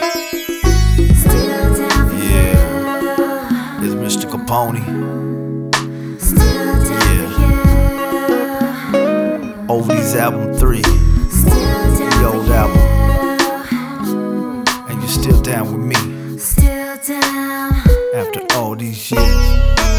Yeah, it's Mystical Pony. Yeah, Oldies album 3, the old album, and you're still down with me after all these years.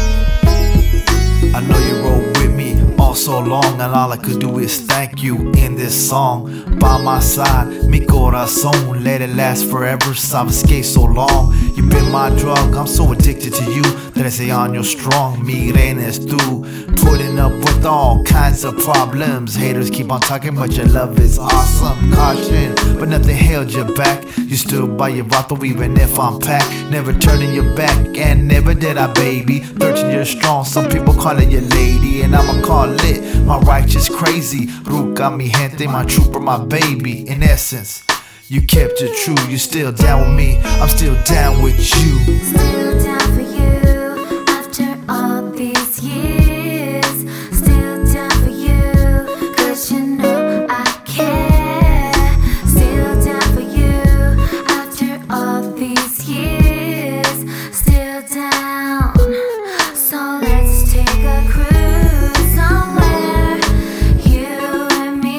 I know you rode with me all so long, and all I could do is thank you in this song. By my side, mi corazón, let it last forever, sabes so long. You've been my drug, I'm so addicted to you that I say on you're strong, mi reines tú. Putting up with all kinds of problems, haters keep on talking but your love is awesome. Caution, but nothing held you back. You stood by your vato even if I'm packed. Never turning your back, and never did I, baby. 13 years strong, some people call it your lady, and I'ma call it my righteous crazy. Ruca mi gente, my trooper, my baby. In essence, you kept it true. You still down with me, I'm still down with you. Still down for you after all these years. Still down for you, cause you know I care. Still down for you after all these years. Still down, so let's take a cruise somewhere, you and me.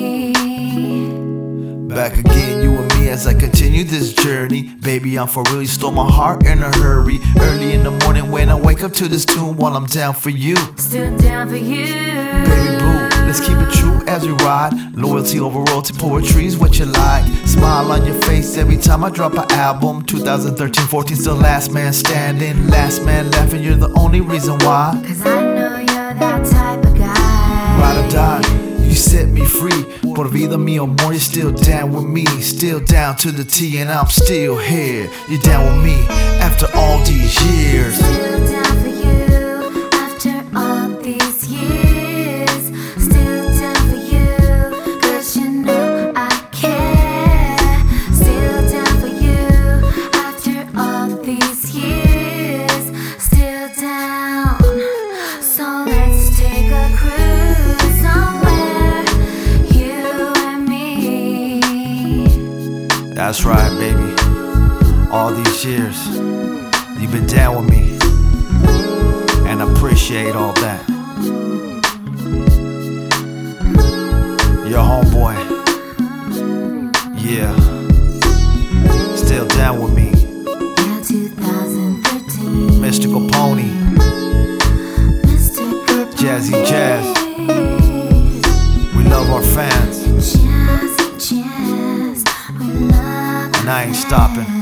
Back again, you and me as I continue this journey. Baby, I'm for real, you stole my heart in a hurry. Early in the morning when I wake up to this tune, while I'm down for you. Still down for you. Baby boo, let's keep it true as we ride. Loyalty over royalty, poetry's what you like. Smile on your face every time I drop an album. 2013-14, still last man standing, last man laughing, you're the only reason why. Cause I know you're that type of guy. Ride or die, you set me free. Por vida mi amor, you're still down with me. Still down to the T, and I'm still here. You're down with me after all these years. Still down for you after all these years. Still down for you, cause you know I care. Still down for you after all these years. Still down, so let's take a cruise somewhere, you and me. That's right, baby. All these years, you've been down with me, and I appreciate all that. Your homeboy, yeah, still down with me. Yeah, 2013. Mystical Pony, Mystical Jazzy Pony. Jazz. We love our fans, Jazzy Jazz. We love and I ain't stopping.